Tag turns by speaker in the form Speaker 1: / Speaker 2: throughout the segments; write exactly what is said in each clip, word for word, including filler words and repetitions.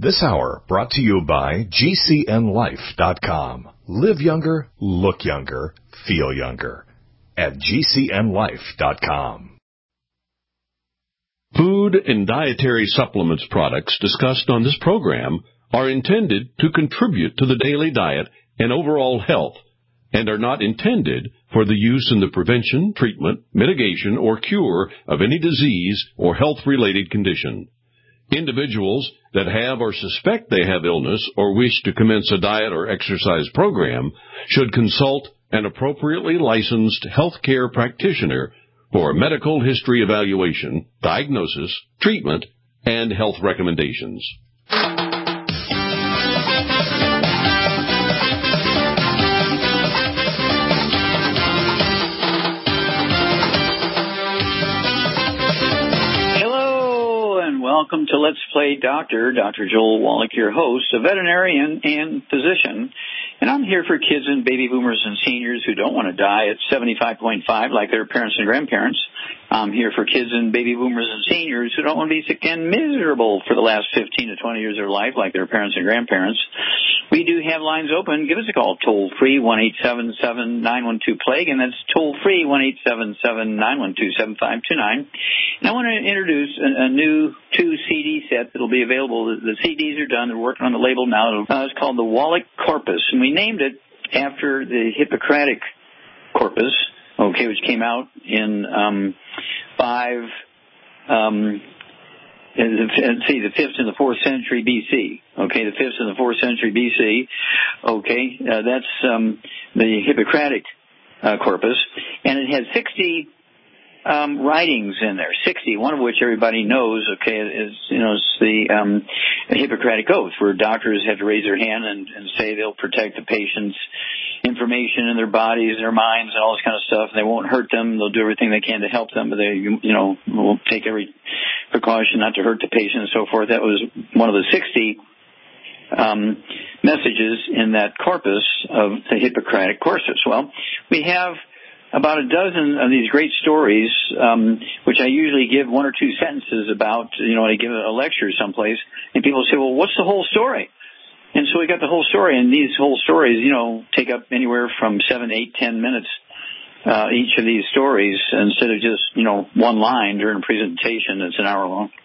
Speaker 1: This hour brought to you by G C N life dot com. Live younger, look younger, feel younger at G C N life dot com.
Speaker 2: Food and dietary supplements products discussed on this program are intended to contribute to the daily diet and overall health and are not intended for the use in the prevention, treatment, mitigation, or cure of any disease or health-related condition. Individuals that have or suspect they have illness or wish to commence a diet or exercise program should consult an appropriately licensed healthcare practitioner for a medical history evaluation, diagnosis, treatment, and health recommendations.
Speaker 3: Welcome to Let's Play Doctor. Doctor Joel Wallach, your host, a veterinarian and physician. And I'm here for kids and baby boomers and seniors who don't want to die at seventy-five point five like their parents and grandparents. I'm here for kids and baby boomers and seniors who don't want to be sick and miserable for the last fifteen to twenty years of their life like their parents and grandparents. We do have lines open. Give us a call, toll-free, one eight seven seven, nine one two, plague, and that's toll-free, one eight seven seven, nine one two, seven five two nine. And I want to introduce a, a new two C D set that will be available. The, the C Ds are done. They're working on the label now. Uh, it's called the Wallach Corpus, and we named it after the Hippocratic Corpus, okay, which came out in um, five, um, let's see, the fifth and the fourth century B C. Okay, the fifth and the fourth century B C. Okay, uh, that's um, the Hippocratic uh, Corpus, and it has sixty Um, writings in there, sixty, one of which everybody knows, okay, is, you know, it's the um, Hippocratic Oath, where doctors have to raise their hand and, and say they'll protect the patient's information in their bodies, their minds, and all this kind of stuff. They won't hurt them. They'll do everything they can to help them, but they, you know, will take every precaution not to hurt the patient and so forth. That was one of the sixty um, messages in that corpus of the Hippocratic Corpus. Well, we have about a dozen of these great stories, um, which I usually give one or two sentences about, you know, when I give a lecture someplace, and people say, well, what's the whole story? And so we got the whole story, and these whole stories, you know, take up anywhere from seven, eight, ten minutes, uh, each of these stories, instead of just, you know, one line during a presentation that's an hour long.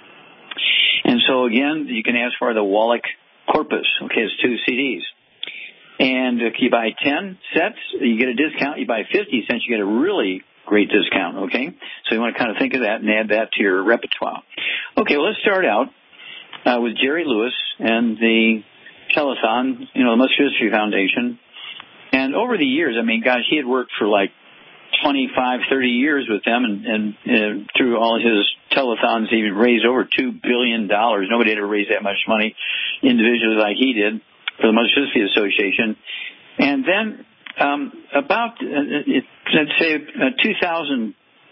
Speaker 3: And so, again, you can ask for the Wallach Corpus. Okay, it's two C Ds. And if you buy ten sets, you get a discount. You buy fifty cents, you get a really great discount, okay? So you want to kind of think of that and add that to your repertoire. Okay, well, let's start out uh, with Jerry Lewis and the telethon, you know, the Muscular Dystrophy Foundation. And over the years, I mean, gosh, he had worked for like twenty-five, thirty years with them, and, and uh, through all his telethons, he raised over two billion dollars. Nobody had ever raised that much money individually like he did for the Muscular Dystrophy Association. And then um, about, uh, let's say, uh, two thousand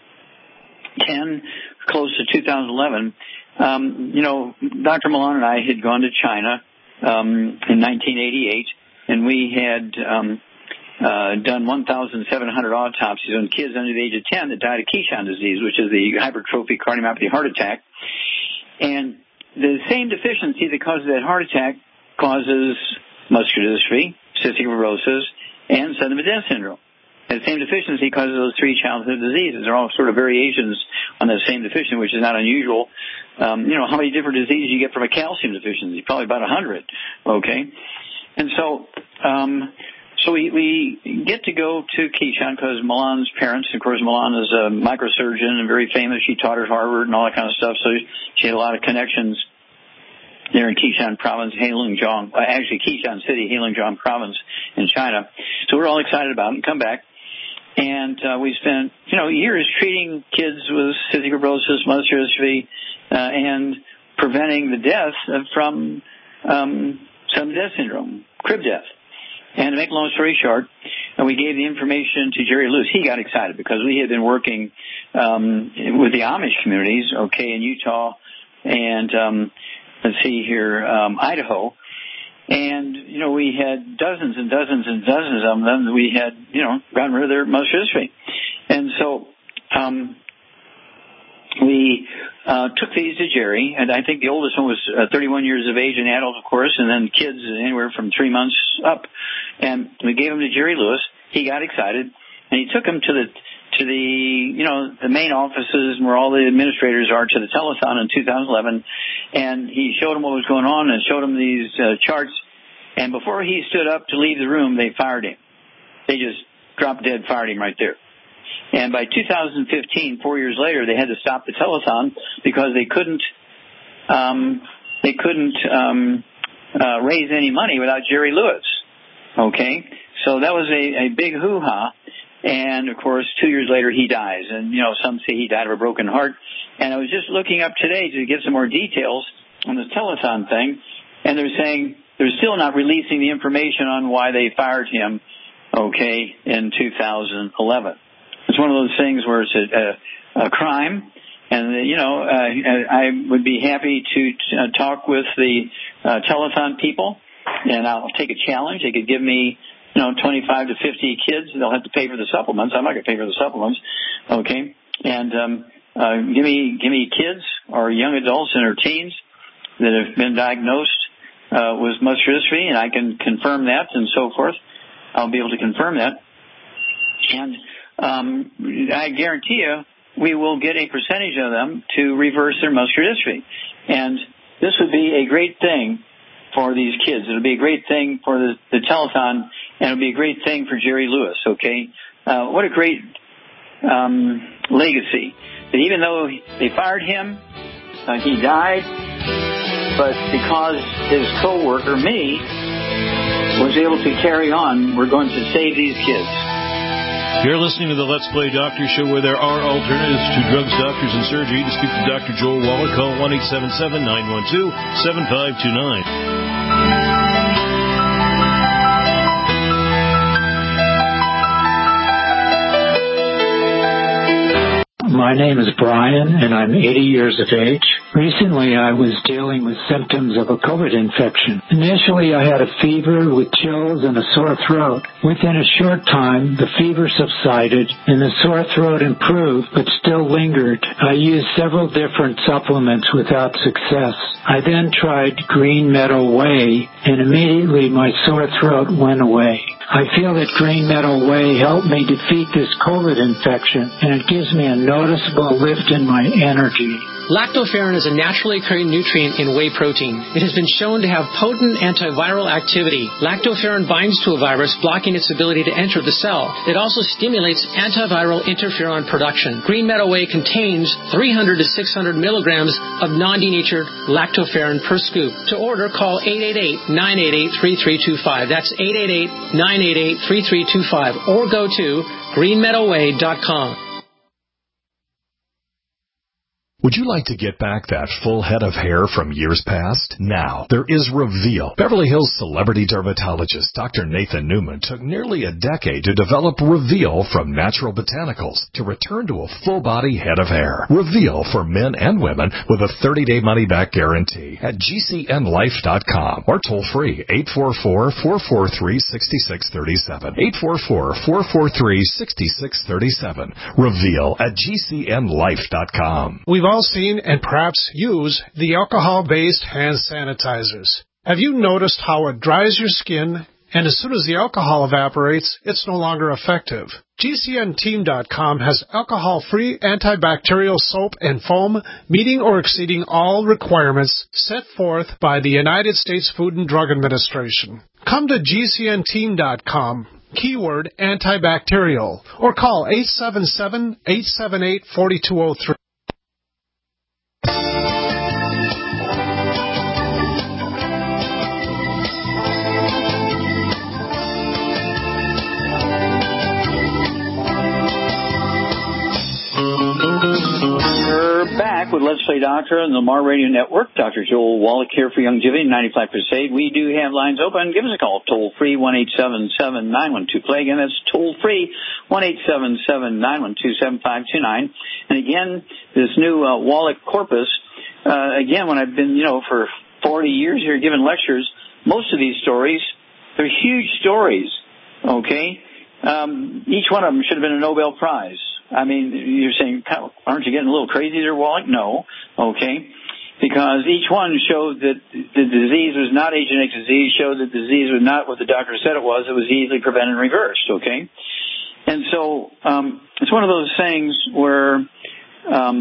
Speaker 3: ten, close to two thousand eleven, um, you know, Doctor Milan and I had gone to China um, in nineteen eighty-eight, and we had um, uh, done one thousand seven hundred autopsies on kids under the age of ten that died of Keyshan disease, which is the hypertrophic cardiomyopathy heart attack. And the same deficiency that causes that heart attack causes muscular dystrophy, cystic fibrosis, and sudden death syndrome. And the same deficiency causes those three childhood diseases. They're all sort of variations on that same deficiency, which is not unusual. Um, you know, how many different diseases you get from a calcium deficiency? Probably about a hundred, okay? And so, um, so we, we get to go to Keyshan because Milan's parents, of course, Milan is a microsurgeon and very famous. She taught at Harvard and all that kind of stuff, so she had a lot of connections there in Keyshan Province, Heilongjiang, uh, actually Keyshan City, Heilongjiang Province in China. So we're all excited about it and come back. And uh, we spent, you know, years treating kids with cystic fibrosis, muscular dystrophy, uh, and preventing the death from um, sudden death syndrome, crib death. And to make a long story short, uh, we gave the information to Jerry Lewis. He got excited because we had been working um, with the Amish communities, okay, in Utah and um, let's see here, um, Idaho. And, you know, we had dozens and dozens and dozens of them that we had, you know, gotten rid of their muscular dystrophy. And so um, we uh, took these to Jerry, and I think the oldest one was uh, thirty-one years of age, an adult, of course, and then kids anywhere from three months up. And we gave them to Jerry Lewis. He got excited, and he took them to the to the you know the main offices where all the administrators are, to the telethon in two thousand eleven, and he showed them what was going on and showed them these uh, charts. And before he stood up to leave the room, they fired him. They just dropped dead, fired him right there. And by two thousand fifteen, four years later, they had to stop the telethon because they couldn't um, they couldn't um, uh, raise any money without Jerry Lewis. Okay, so that was a, a big hoo-ha. And of course, two years later, he dies. And you know, some say he died of a broken heart. And I was just looking up today to get some more details on this telethon thing, and they're saying they're still not releasing the information on why they fired him. Okay, in two thousand eleven. It's one of those things where it's a, a, a crime, and, you know, uh, I would be happy to uh, talk with the uh, telethon people, and I'll take a challenge. They could give me, you know, twenty-five to fifty kids. They'll have to pay for the supplements. I'm not going to pay for the supplements, okay? And um, uh, give me give me kids or young adults and or teens that have been diagnosed uh, with muscular dystrophy, and I can confirm that and so forth. I'll be able to confirm that. And Um, I guarantee you we will get a percentage of them to reverse their muscular dystrophy. And this would be a great thing for these kids. It would be a great thing for the, the telethon, and it would be a great thing for Jerry Lewis, okay? Uh, what a great um, legacy. That even though they fired him, uh, he died, but because his co-worker, me, was able to carry on, we're going to save these kids.
Speaker 4: You're listening to the Let's Play Doctor Show, where there are alternatives to drugs, doctors, and surgery. To speak to Doctor Joel Wallach, call one eight seven seven, nine one two, seven five two nine.
Speaker 5: My name is Brian, and I'm eighty years of age. Recently, I was dealing with symptoms of a COVID infection. Initially, I had a fever with chills and a sore throat. Within a short time, the fever subsided, and the sore throat improved, but still lingered. I used several different supplements without success. I then tried Green Meadow Whey, and immediately my sore throat went away. I feel that Green Meadow Whey helped me defeat this COVID infection, and it gives me a noticeable lift in my energy.
Speaker 6: Lactoferrin is a naturally occurring nutrient in whey protein. It has been shown to have potent antiviral activity. Lactoferrin binds to a virus, blocking its ability to enter the cell. It also stimulates antiviral interferon production. Green Meadow Whey contains three hundred to six hundred milligrams of non-denatured lactoferrin per scoop. To order, call eight eight eight, nine eight eight, three three two five. That's eight eight eight, nine eight eight, three three two five. Or go to green meadow way dot com.
Speaker 1: Would you like to get back that full head of hair from years past? Now, there is Reveal. Beverly Hills celebrity dermatologist Doctor Nathan Newman took nearly a decade to develop Reveal from natural botanicals to return to a full-body head of hair. Reveal for men and women with a thirty-day money-back guarantee at G C N life dot com or toll-free eight four four, four four three, six six three seven. eight four four, four four three, six six three seven. Reveal at G C N life dot com.
Speaker 7: We've all seen and perhaps use the alcohol-based hand sanitizers. Have you noticed how it dries your skin, and as soon as the alcohol evaporates, it's no longer effective? G C N team dot com has alcohol-free antibacterial soap and foam meeting or exceeding all requirements set forth by the United States Food and Drug Administration. Come to G C N team dot com. Keyword antibacterial, or call eight seven seven, eight seven eight, four two zero three.
Speaker 3: We're back with Let's Play Doctor on the Mar Radio Network. Doctor Joel Wallach here for Youngevity ninety-five Crusade. We do have lines open. Give us a call, toll-free, one eight seven seven, nine one two, play. Again, that's toll-free, one eight seven seven, nine one two, seven five two nine. And again, this new uh, Wallach Corpus, uh, again, when I've been, you know, for forty years here giving lectures, most of these stories, they're huge stories, okay? Um, each one of them should have been a Nobel Prize. I mean, you're saying, aren't you getting a little crazy there, Wallach? No, okay, because each one showed that the disease was not a genetic disease, showed that the disease was not what the doctor said it was. It was easily prevented and reversed, okay? And so um, it's one of those things where um,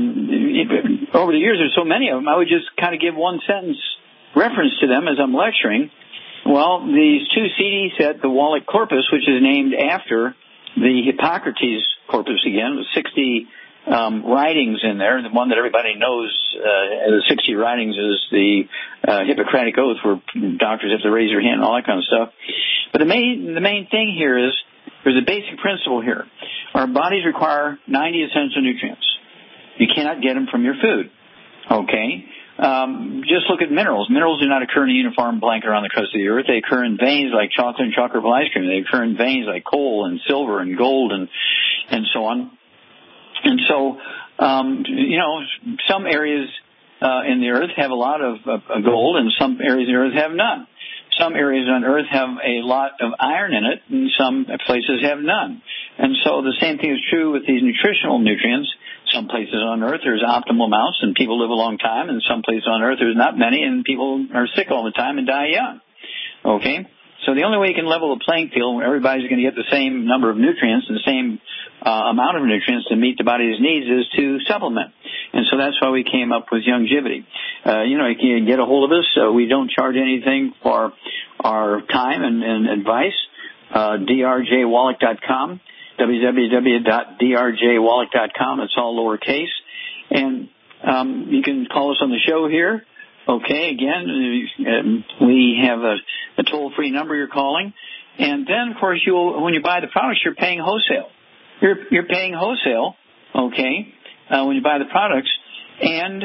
Speaker 3: over the years, there's so many of them, I would just kind of give one sentence reference to them as I'm lecturing. Well, these two C Ds set the Wallach corpus, which is named after the Hippocrates corpus again, with sixty um, writings in there. The one that everybody knows, uh, the sixty writings, is the uh, Hippocratic Oath, where doctors have to raise their hand and all that kind of stuff. But the main the main thing here is there's a basic principle here. Our bodies require ninety essential nutrients. You cannot get them from your food. Okay? Um, just look at minerals. Minerals do not occur in a uniform blanket around the crust of the earth. They occur in veins like chocolate and chocolate ice cream. They occur in veins like coal and silver and gold and and so on. And so, um, you know, some areas uh, in the earth have a lot of, of, of gold, and some areas in the earth have none. Some areas on earth have a lot of iron in it, and some places have none. And so the same thing is true with these nutritional nutrients. Some places on earth there's optimal amounts and people live a long time, and some places on earth there's not many and people are sick all the time and die young. Okay? So the only way you can level the playing field where everybody's going to get the same number of nutrients and the same uh, amount of nutrients to meet the body's needs is to supplement. And so that's why we came up with Youngevity. Uh, you know, you can get a hold of us. Uh, we don't charge anything for our time and, and advice. Uh, D R J Wallach dot com. w w w dot d r j wallach dot com. It's all lowercase. And um, you can call us on the show here. Okay, again, uh, we have a, a toll-free number you're calling. And then, of course, you'll, when you buy the products, you're paying wholesale. You're, you're paying wholesale, okay, uh, when you buy the products. And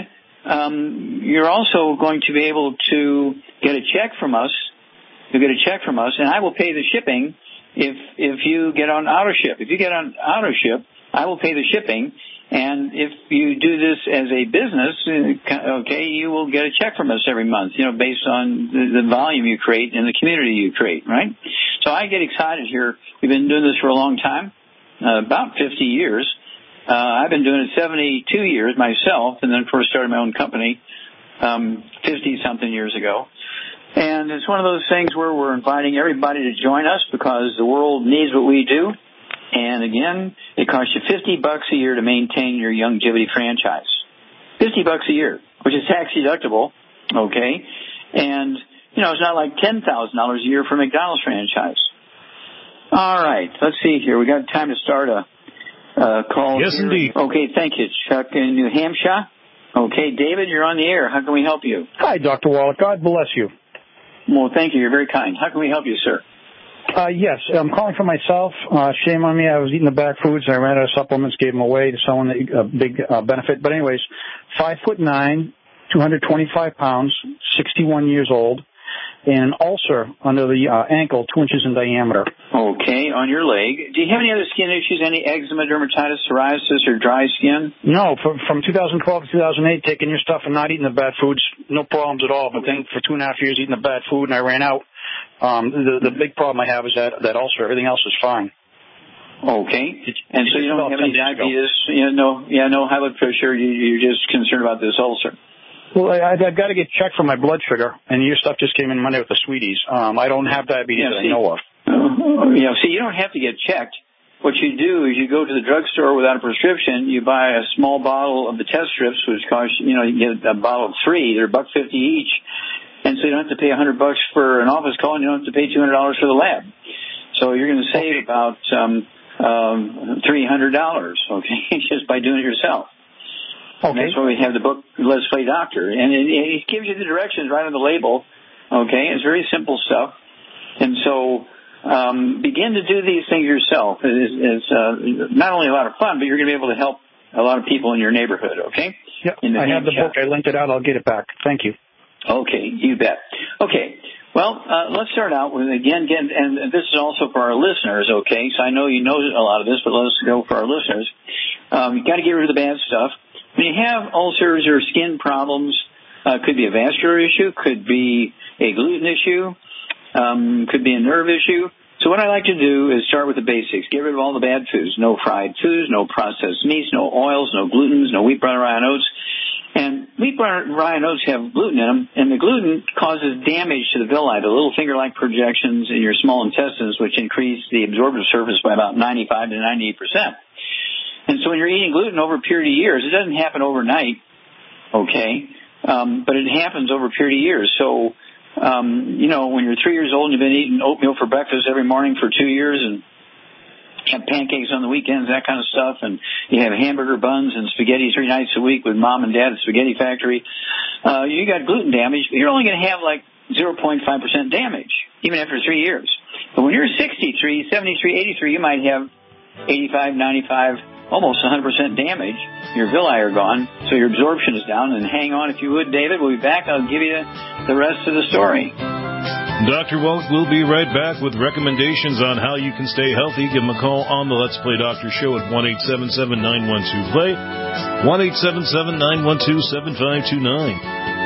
Speaker 3: um, you're also going to be able to get a check from us. You'll get a check from us, and I will pay the shipping if if you get on auto ship. If you get on auto ship, I will pay the shipping. And if you do this as a business, okay, you will get a check from us every month, you know, based on the, the volume you create and the community you create, right? So I get excited here. We've been doing this for a long time, uh, about fifty years. Uh, I've been doing it seventy-two years myself, and then first started my own company um, fifty-something years ago. And it's one of those things where we're inviting everybody to join us because the world needs what we do. And again, it costs you fifty bucks a year to maintain your Youngevity franchise. fifty bucks a year, which is tax deductible, okay? And, you know, it's not like ten thousand dollars a year for a McDonald's franchise. All right, let's see here. We got time to start a, a call.
Speaker 4: Yes,
Speaker 3: here.
Speaker 4: indeed.
Speaker 3: Okay, thank you, Chuck in New Hampshire. Okay, David, you're on the air. How can we help you?
Speaker 8: Hi, Doctor Wallach. God bless you.
Speaker 3: Well, thank you. You're very kind. How can we help you, sir?
Speaker 8: Uh, yes, I'm calling for myself. Uh, shame on me. I was eating the bad foods. I ran out of supplements, gave them away to someone, a big uh, benefit. But anyways, five foot nine, two hundred twenty-five pounds, sixty-one years old, and an ulcer under the uh, ankle, two inches in diameter.
Speaker 3: Okay, on your leg. Do you have any other skin issues, any eczema, dermatitis, psoriasis, or dry skin?
Speaker 8: No, from, from two thousand twelve to two thousand eight, taking your stuff and not eating the bad foods, no problems at all. But then for two and a half years eating the bad food, and I ran out. Um, the, the big problem I have is that, that ulcer. Everything else is fine.
Speaker 3: Okay. And so you don't have any diabetes, you know, no, yeah, no high blood pressure. You, you're just concerned about this ulcer.
Speaker 8: Well, I, I've got to get checked for my blood sugar, and your stuff just came in Monday with the sweeties. Um, I don't have diabetes
Speaker 3: yeah,
Speaker 8: that
Speaker 3: see,
Speaker 8: I know of.
Speaker 3: Uh, yeah, see, you don't have to get checked. What you do is you go to the drugstore without a prescription. You buy a small bottle of the test strips, which cost, you know, you get a bottle of three. They're a buck fifty each. And so you don't have to pay a hundred bucks for an office call, and you don't have to pay two hundred dollars for the lab. So you're going to save about um, um, three hundred dollars, okay, just by doing it yourself. Okay. And that's why we have the book Let's Play Doctor, and it, it gives you the directions right on the label. Okay, it's very simple stuff, and so um, begin to do these things yourself. It's, it's uh, not only a lot of fun, but you're going to be able to help a lot of people in your neighborhood. Okay.
Speaker 8: Yep. I have the book. I linked it out. I'll get it back. Thank you.
Speaker 3: Okay, you bet. Okay, well, uh, let's start out with, again, again, and this is also for our listeners, okay? So I know you know a lot of this, but let's go for our listeners. Um, you've got to get rid of the bad stuff. When you have ulcers or skin problems, uh, could be a vascular issue, could be a gluten issue, um, could be a nerve issue. So what I like to do is start with the basics. Get rid of all the bad foods. No fried foods, no processed meats, no oils, no glutens, no wheat, brown, rye, and oats. And wheat, brown, rye, and oats have gluten in them, and the gluten causes damage to the villi, the little finger-like projections in your small intestines, which increase the absorptive surface by about ninety-five to ninety-eight percent. And so when you're eating gluten over a period of years, it doesn't happen overnight, okay, um, but it happens over a period of years. So, um, you know, when you're three years old and you've been eating oatmeal for breakfast every morning for two years and have pancakes on the weekends, that kind of stuff, and you have hamburger buns and spaghetti three nights a week with mom and dad at the spaghetti factory, uh, you got gluten damage, but you're only going to have like zero point five percent damage, even after three years. But when you're sixty-three, seventy-three, eighty-three, you might have eighty-five, ninety-five, almost one hundred percent damage. Your villi are gone, so your absorption is down. And hang on if you would, David. We'll be back. I'll give you the rest of the story.
Speaker 4: Doctor Wallach will be right back with recommendations on how you can stay healthy. Give him a call on the Let's Play Doctor Show at one eight seven seven, nine one two, play, one eight seven seven, nine one two, seven five two nine.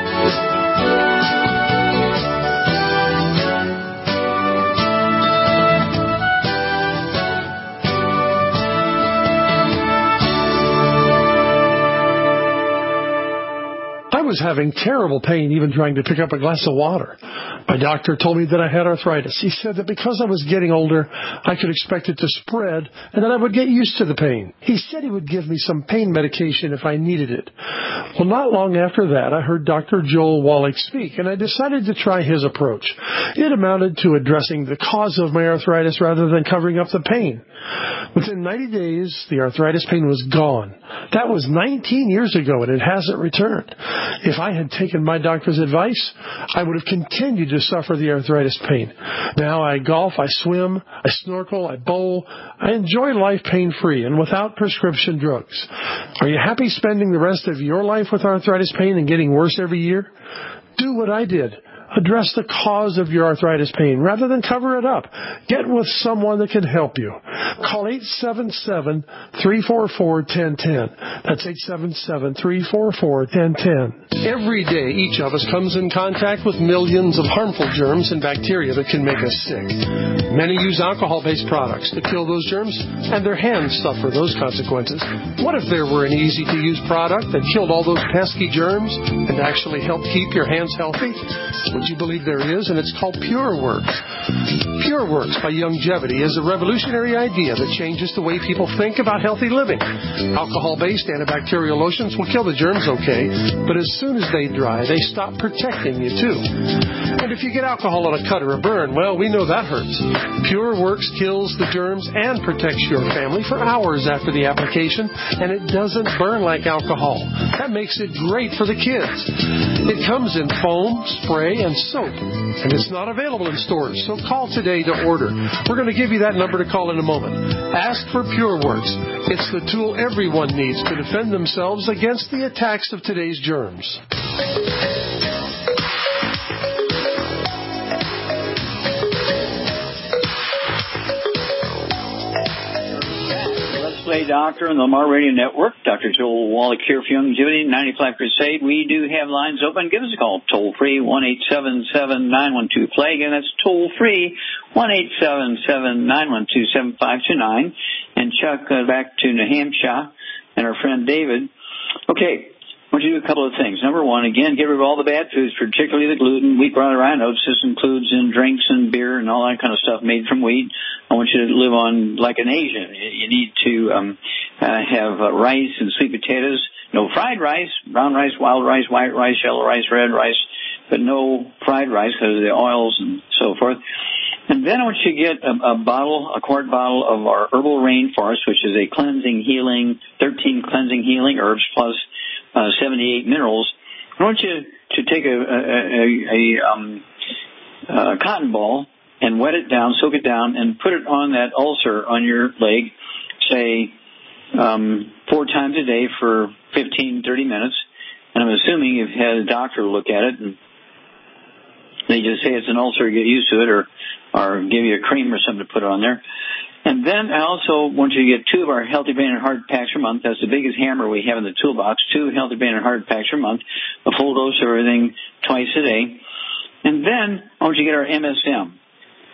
Speaker 9: I was having terrible pain even trying to pick up a glass of water. My doctor told me that I had arthritis. He said that because I was getting older, I could expect it to spread and that I would get used to the pain. He said he would give me some pain medication if I needed it. Well, not long after that, I heard Doctor Joel Wallach speak, and I decided to try his approach. It amounted to addressing the cause of my arthritis rather than covering up the pain. Within ninety days, the arthritis pain was gone. That was nineteen years ago, and it hasn't returned. If I had taken my doctor's advice, I would have continued to suffer the arthritis pain. Now I golf, I swim, I snorkel, I bowl. I enjoy life pain-free and without prescription drugs. Are you happy spending the rest of your life with arthritis pain and getting worse every year? Do what I did. Address the cause of your arthritis pain rather than cover it up. Get with someone that can help you. Call eight seven seven, three four four, one zero one zero. That's eight seven seven, three four four, one zero one zero. Every day, each of us comes in contact with millions of harmful germs and bacteria that can make us sick. Many use alcohol-based products to kill those germs, and their hands suffer those consequences. What if there were an easy-to-use product that killed all those pesky germs and actually helped keep your hands healthy? Would you believe there is? And it's called PureWorks. PureWorks by Youngevity is a revolutionary idea that changes the way people think about healthy living. Alcohol-based antibacterial lotions will kill the germs okay, but as soon as they dry, they stop protecting you too. And if you get alcohol on a cut or a burn, well, we know that hurts. PureWorks kills the germs and protects your family for hours after the application, and it doesn't burn like alcohol. That makes it great for the kids. It comes in foam, spray, and soap, and it's not available in stores, so call today to order. We're going to give you that number to call in a moment. Ask for PureWorks. It's the tool everyone needs to defend themselves against the attacks of today's germs.
Speaker 3: Play Doctor on the Lamar Radio Network. Doctor Joel Wallach here for Youngevity, ninety-five Crusade. We do have lines open. Give us a call, toll-free, one eight seven seven, nine one two, play. Again, that's toll-free, one eight seven seven, nine one two, seven five two nine. And Chuck, uh, back to New Hampshire, and our friend David. Okay, I want you to do a couple of things. Number one, again, get rid of all the bad foods, particularly the gluten, wheat, brown, rye, and oats. This includes in drinks and beer and all that kind of stuff made from wheat. I want you to live on like an Asian. You need to um, uh, have uh, rice and sweet potatoes. No fried rice, brown rice, wild rice, white rice, yellow rice, red rice, but no fried rice because of the oils and so forth. And then I want you to get a, a bottle, a quart bottle of our Herbal Rainforest, which is a cleansing, healing, thirteen cleansing, healing herbs plus uh, seventy-eight minerals. I want you to take a, a, a, a, um, a cotton ball and wet it down, soak it down, and put it on that ulcer on your leg, say, um, four times a day for fifteen, thirty minutes. And I'm assuming you've had a doctor look at it, and they just say it's an ulcer, get used to it, or, or give you a cream or something to put on there. And then I also want you to get two of our Healthy Brain and Heart Packs per month. That's the biggest hammer we have in the toolbox, two Healthy Brain and Heart Packs per month, a full dose of everything twice a day. And then I want you to get our M S M.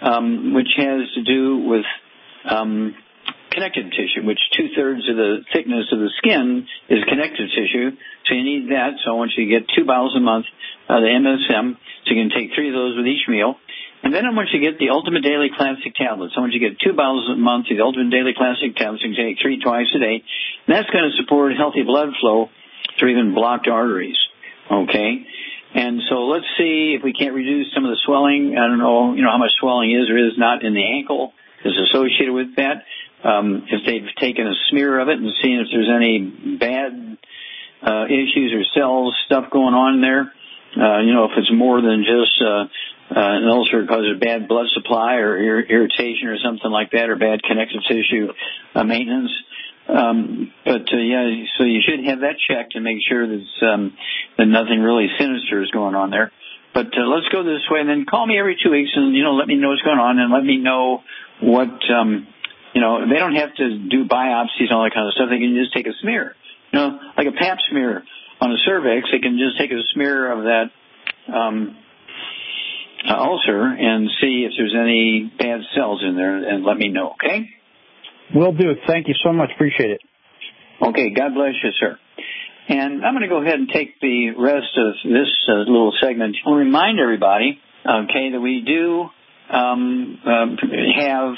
Speaker 3: um, which has to do with um, connective tissue, which two-thirds of the thickness of the skin is connective tissue. So you need that. So I want you to get two bottles a month of the M S M. So you can take three of those with each meal. And then I want you to get the Ultimate Daily Classic tablets. I want you to get two bottles a month of the Ultimate Daily Classic tablets. You can take three twice a day. And that's going to support healthy blood flow through even blocked arteries. Okay? And so let's see if we can't reduce some of the swelling. I don't know, you know, how much swelling is or is not in the ankle is associated with that. Um, if they've taken a smear of it and seen if there's any bad uh, issues or cells, stuff going on there. Uh, you know, if it's more than just uh, uh, an ulcer because of bad blood supply or ir- irritation or something like that, or bad connective tissue uh, maintenance. Um, but uh, yeah, so you should have that checked and make sure that, um, that nothing really sinister is going on there. But uh, let's go this way, and then call me every two weeks, and you know, let me know what's going on, and let me know what um, you know. They don't have to do biopsies and all that kind of stuff. They can just take a smear, you know, like a Pap smear on a cervix. They can just take a smear of that um, uh, ulcer and see if there's any bad cells in there, and let me know. Okay.
Speaker 8: Will do. Thank you so much. Appreciate it.
Speaker 3: Okay. God bless you, sir. And I'm going to go ahead and take the rest of this uh, little segment. I'll remind everybody, okay, that we do um, uh, have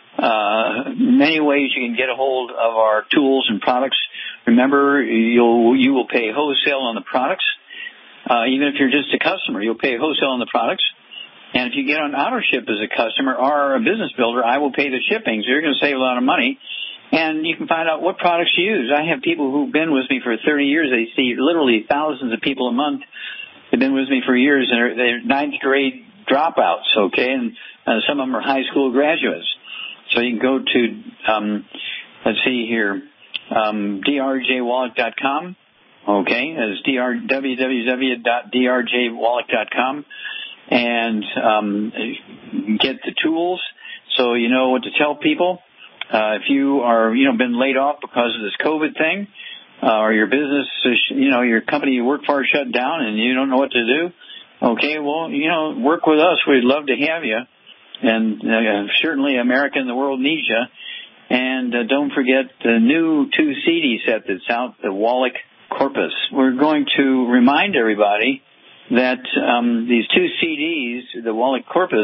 Speaker 3: uh, many ways you can get a hold of our tools and products. Remember, you'll, you will pay wholesale on the products. Uh, even if you're just a customer, you'll pay wholesale on the products. And if you get on AutoShip as a customer or a business builder, I will pay the shipping. So you're going to save a lot of money. And you can find out what products you use. I have people who've been with me for thirty years. They see literally thousands of people a month. They've been with me for years, and they're, they're ninth grade dropouts, okay? And uh, some of them are high school graduates. So you can go to, um, let's see here, um, D R J Wallach dot com, okay? That's w w w dot d r j wallach dot com. And um, get the tools so you know what to tell people. Uh, if you are, you know, been laid off because of this COVID thing, uh, or your business, you know, your company you work for shut down and you don't know what to do, okay, well, you know, work with us. We'd love to have you. And uh, certainly America and the world needs you. And uh, don't forget the new two C D set that's out, the Wallach Corpus. We're going to remind everybody that um, these two C Ds, the Wallach Corpus,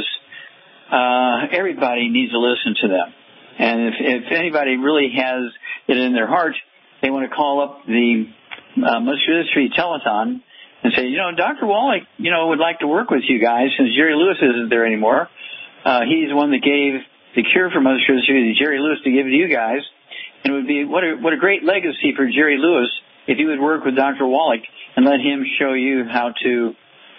Speaker 3: uh, everybody needs to listen to them. And if, if anybody really has it in their heart, they want to call up the uh, Muscular Dystrophy Telethon and say, you know, Doctor Wallach, you know, would like to work with you guys since Jerry Lewis isn't there anymore. Uh, he's the one that gave the cure for muscular dystrophy to Jerry Lewis to give to you guys. And it would be what a, what a great legacy for Jerry Lewis if you would work with Doctor Wallach and let him show you how to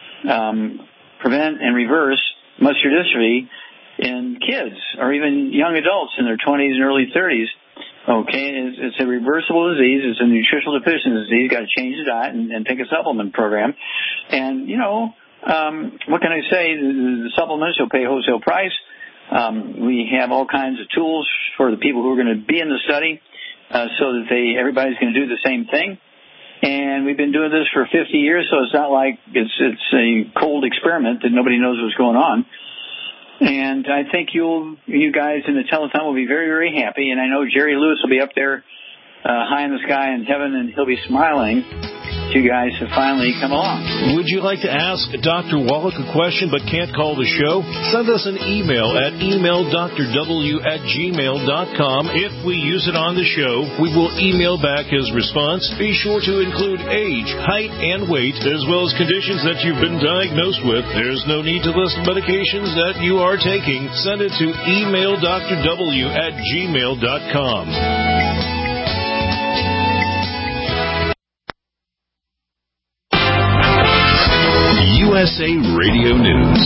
Speaker 3: um, prevent and reverse muscular dystrophy in kids or even young adults in their twenties and early thirties. Okay, it's, it's a reversible disease. It's a nutritional deficiency disease. You've got to change the diet and, and take a supplement program. And, you know, um, what can I say? The, the supplements will pay wholesale price. Um, we have all kinds of tools for the people who are going to be in the study uh, so that they everybody's going to do the same thing. And we've been doing this for fifty years, so it's not like it's it's a cold experiment that nobody knows what's going on. And I think you'll, you guys in the telethon will be very, very happy. And I know Jerry Lewis will be up there uh, high in the sky in heaven, and he'll be smiling that you guys have finally come along.
Speaker 4: Would you like to ask Doctor Wallach a question but can't call the show? Send us an email at email d r w at gmail dot com. If we use it on the show, we will email back his response. Be sure to include age, height, and weight, as well as conditions that you've been diagnosed with. There's no need to list medications that you are taking. Send it to email d r w at gmail dot com.
Speaker 1: U S A Radio News.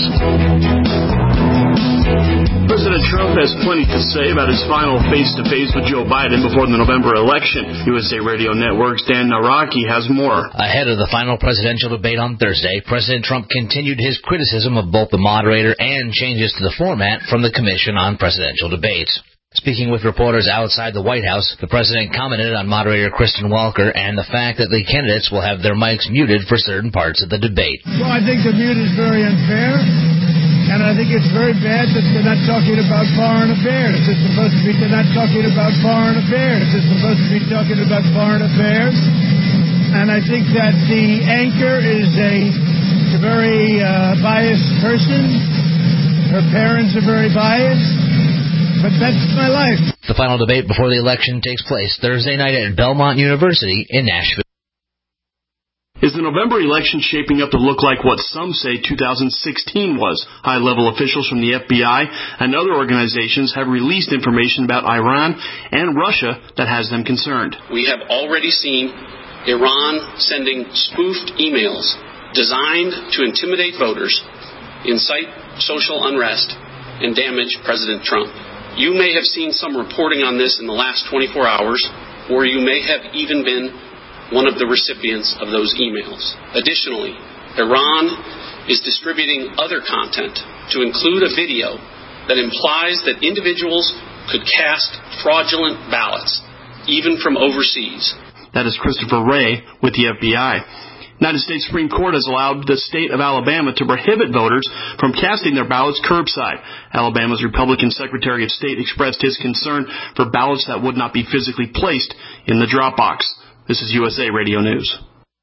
Speaker 10: President Trump has plenty to say about his final face-to-face with Joe Biden before the November election. U S A Radio Network's Dan Naraki has more.
Speaker 11: Ahead of the final presidential debate on Thursday, President Trump continued his criticism of both the moderator and changes to the format from the Commission on Presidential Debates. Speaking with reporters outside the White House, the president commented on moderator Kristen Welker and the fact that the candidates will have their mics muted for certain parts of the debate.
Speaker 12: Well, I think the mute is very unfair, And I think it's very bad that they're not talking about foreign affairs. It's supposed to be they're not talking about foreign affairs. It's supposed to be talking about foreign affairs. And I think that the anchor is a, a very uh, biased person. Her parents are very biased. But that's my life.
Speaker 11: The final debate before the election takes place Thursday night at Belmont University in Nashville.
Speaker 10: Is the November election shaping up to look like what some say two thousand sixteen was? High-level officials from the F B I and other organizations have released information about Iran and Russia that has them concerned.
Speaker 13: We have already seen Iran sending spoofed emails designed to intimidate voters, incite social unrest, and damage President Trump. You may have seen some reporting on this in the last twenty-four hours, or you may have even been one of the recipients of those emails. Additionally, Iran is distributing other content to include a video that implies that individuals could cast fraudulent ballots, even from overseas.
Speaker 10: That is Christopher Wray with the F B I. United States Supreme Court has allowed the state of Alabama to prohibit voters from casting their ballots curbside. Alabama's Republican Secretary of State expressed his concern for ballots that would not be physically placed in the drop box. This is U S A Radio News.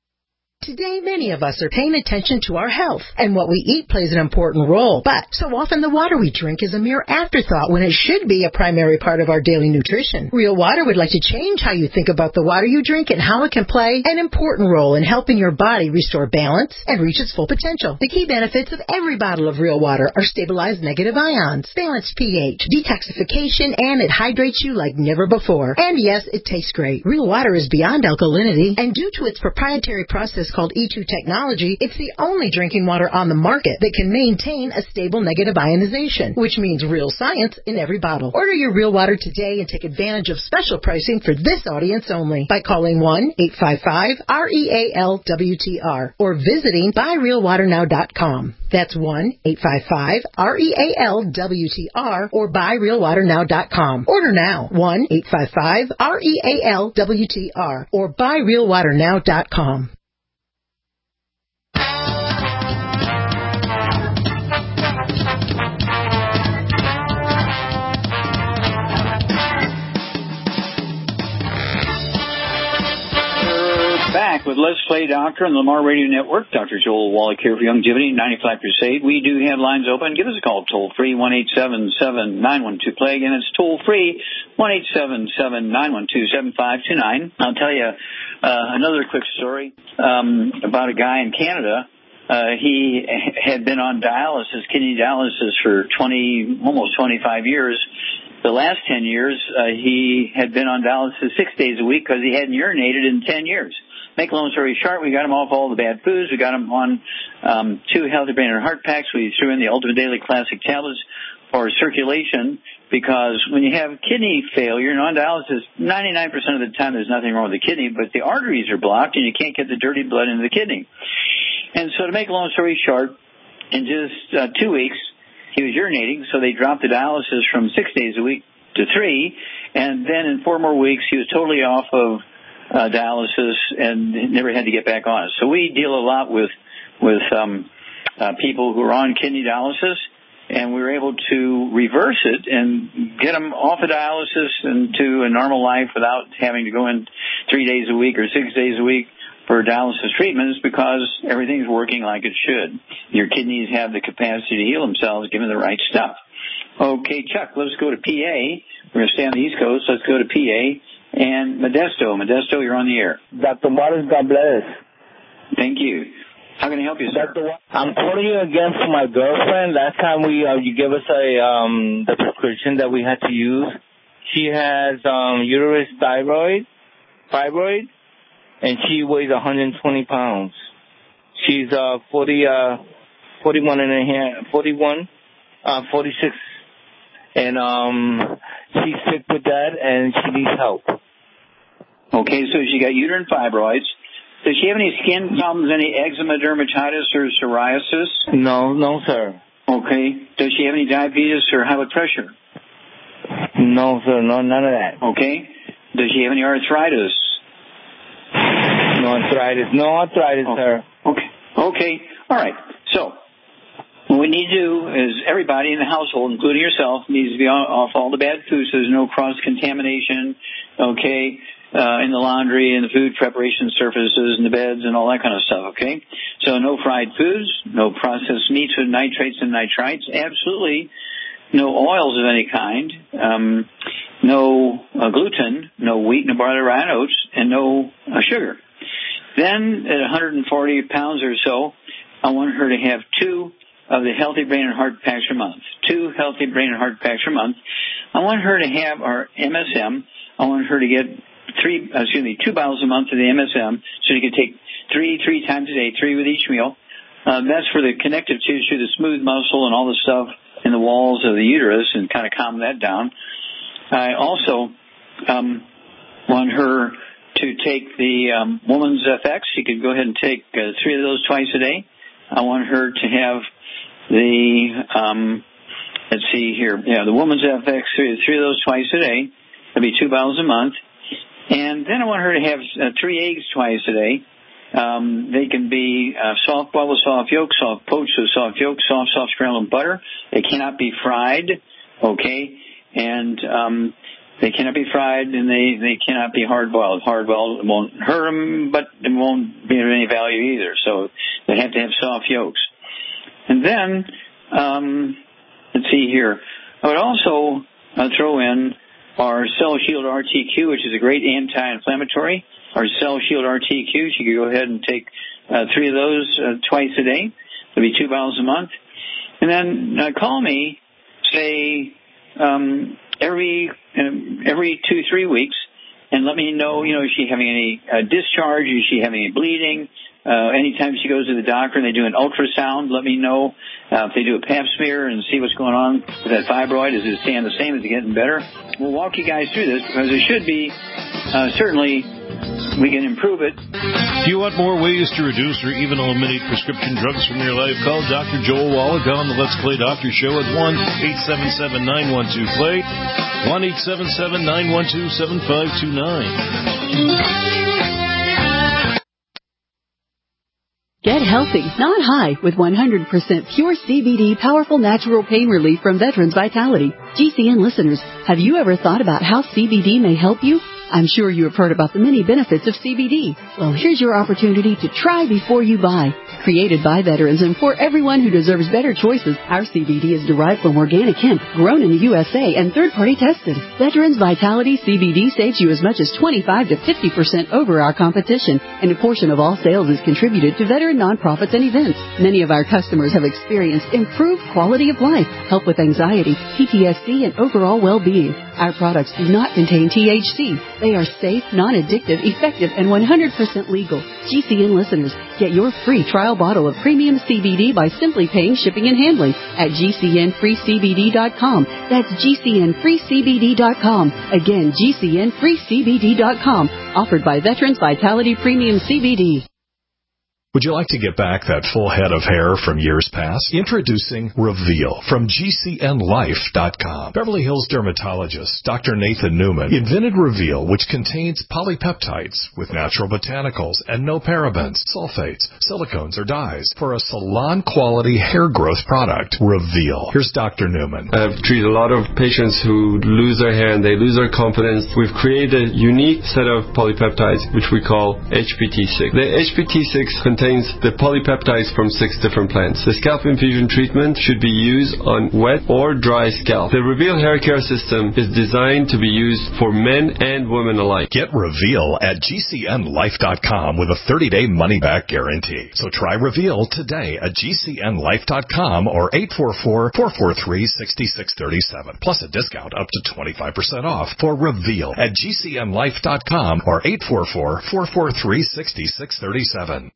Speaker 14: Today, many of us are paying attention to our health, and what we eat plays an important role. But so often the water we drink is a mere afterthought when it should be a primary part of our daily nutrition. Real Water would like to change how you think about the water you drink and how it can play an important role in helping your body restore balance and reach its full potential. The key benefits of every bottle of Real Water are stabilized negative ions, balanced pH, detoxification, and it hydrates you like never before. And yes, it tastes great. Real Water is beyond alkalinity, and due to its proprietary process called E two technology, it's the only drinking water on the market that can maintain a stable negative ionization, which means real science in every bottle. Order your Real Water today and take advantage of special pricing for this audience only by calling one eight five five R E A L W T R or visiting buy real water now dot com. That's one eight five five R E A L W T R or buy real water now dot com. Order now, one eight five five R E A L W T R or buy real water now dot com.
Speaker 3: Back with Let's Play Doctor on the Lamar Radio Network. Doctor Joel Wallach here for Youngevity, ninety-five Crusade. We do have lines open. Give us a call toll free, one eight seven seven nine one two play. Again, it's toll free, one eight seven seven nine one two seven five two nine. I'll tell you uh, another quick story um, about a guy in Canada. Uh, he had been on dialysis, kidney dialysis, for twenty, almost twenty-five years. The last ten years, uh, he had been on dialysis six days a week because he hadn't urinated in ten years. Make a long story short, we got him off all the bad foods. We got him on um, two Healthy Brain and Heart Packs. We threw in the Ultimate Daily Classic tablets for circulation, because when you have kidney failure and on dialysis, ninety-nine percent of the time there's nothing wrong with the kidney, but the arteries are blocked and you can't get the dirty blood into the kidney. And so to make a long story short, in just uh, two weeks, he was urinating, so they dropped the dialysis from six days a week to three, and then in four more weeks he was totally off of uh, dialysis and never had to get back on it. So we deal a lot with with um, uh, people who are on kidney dialysis, and we were able to reverse it and get them off of dialysis and to a normal life without having to go in three days a week or six days a week for dialysis treatments, because everything's working like it should. Your kidneys have the capacity to heal themselves given the right stuff. Okay, Chuck, let's go to P A. We're going to stay on the East Coast. Let's go to P A. And Modesto. Modesto, you're on the air.
Speaker 15: Doctor Morris, God bless.
Speaker 3: Thank you. How can I help you, sir?
Speaker 15: Doctor, I'm calling you again for my girlfriend. Last time we uh, you gave us a um, the prescription that we had to use. She has um, uterus thyroid, fibroid, and she weighs one hundred twenty pounds. She's uh, forty, uh, forty-one and a half, forty-one, uh, forty-six, and um, she's sick with that, and she needs help.
Speaker 3: Okay, so she got uterine fibroids. Does she have any skin problems, any eczema, dermatitis, or psoriasis?
Speaker 15: No, no, sir.
Speaker 3: Okay. Does she have any diabetes or high blood pressure?
Speaker 15: No, sir, no, none of that.
Speaker 3: Okay. Does she have any arthritis?
Speaker 15: No arthritis. No arthritis,
Speaker 3: oh.
Speaker 15: sir.
Speaker 3: Okay. Okay. All right. So, What we need to do is everybody in the household, including yourself, needs to be off all the bad foods so there's no cross-contamination, okay, uh, in the laundry and the food preparation surfaces and the beds and all that kind of stuff, okay? So no fried foods, no processed meats with nitrates and nitrites, absolutely no oils of any kind, um, no uh, gluten, no wheat, no barley, rye, and oats, and no uh, sugar. Then at one hundred forty pounds or so, I want her to have two of the Healthy Brain and Heart Packs a month. Two Healthy Brain and Heart Packs a month. I want her to have our M S M. I want her to get three, uh, excuse me, two bottles a month of the M S M, so she can take three, three times a day, three with each meal. Uh, that's for the connective tissue, the smooth muscle, and all the stuff in the walls of the uterus, and kind of calm that down. I also um, want her to take the um, Woman's F X. She could go ahead and take uh, three of those twice a day. I want her to have the, um, let's see here, yeah, the Woman's F X, three, three of those twice a day. That'd be two bottles a month. And then I want her to have uh, three eggs twice a day. Um, they can be uh, soft boiled with soft yolk, soft poached with soft yolk, soft, soft scrambled butter. They cannot be fried, okay? And um, they cannot be fried, and they, they cannot be hard boiled. Hard boiled won't hurt them, but it won't be of any value either. So they have to have soft yolks. And then, um, let's see here. I would also uh, throw in our Cell Shield R T Q, which is a great anti-inflammatory. Our Cell Shield R T Q, she could go ahead and take uh, three of those uh, twice a day. That'd be two bottles a month. And then uh, call me, say, um, every um, every two, three weeks, and let me know, you know, is she having any uh, discharge? Is she having any bleeding? Uh, anytime she goes to the doctor and they do an ultrasound, let me know. Uh, if they do a pap smear and see what's going on with that fibroid, is it staying the same? Is it getting better? We'll walk you guys through this because it should be, uh, certainly, we can improve it.
Speaker 4: Do you want more ways to reduce or even eliminate prescription drugs from your life? Call Doctor Joel Wallach on the Let's Play Doctor Show at one eight seven seven, nine one two, play, one eight seven seven, nine one two, seven five two nine.
Speaker 16: Get healthy, not high, with one hundred percent pure C B D powerful natural pain relief from Veterans Vitality. G C N listeners, have you ever thought about how C B D may help you? I'm sure you have heard about the many benefits of C B D. Well, here's your opportunity to try before you buy. Created by veterans and for everyone who deserves better choices, our C B D is derived from organic hemp, grown in the U S A, and third-party tested. Veterans Vitality C B D saves you as much as twenty-five to fifty percent over our competition, and a portion of all sales is contributed to veteran nonprofits and events. Many of our customers have experienced improved quality of life, help with anxiety, P T S D, and overall well-being. Our products do not contain T H C. They are safe, non-addictive, effective, and one hundred percent legal. G C N listeners, get your free trial bottle of premium C B D by simply paying shipping and handling at G C N free C B D dot com. That's G C N free C B D dot com. Again, G C N free C B D dot com. Offered by Veterans Vitality Premium C B D.
Speaker 1: Would you like to get back that full head of hair from years past? Introducing Reveal from G C N life dot com. Beverly Hills dermatologist Doctor Nathan Newman invented Reveal, which contains polypeptides with natural botanicals and no parabens, sulfates, silicones, or dyes for a salon-quality hair growth product. Reveal. Here's Doctor Newman.
Speaker 17: I've treated a lot of patients who lose their hair and they lose their confidence. We've created a unique set of polypeptides, which we call H P T six. The H P T six contains the polypeptides from six different plants. The scalp infusion treatment should be used on wet or dry scalp. The Reveal hair care system is designed to be used for men and women alike.
Speaker 1: Get Reveal at G C N life dot com with a thirty-day money-back guarantee. So try Reveal today at G C N life dot com or eight four four, four four three, six six three seven. Plus a discount up to twenty-five percent off for Reveal at G C N life dot com or eight four four, four four three, six six three seven.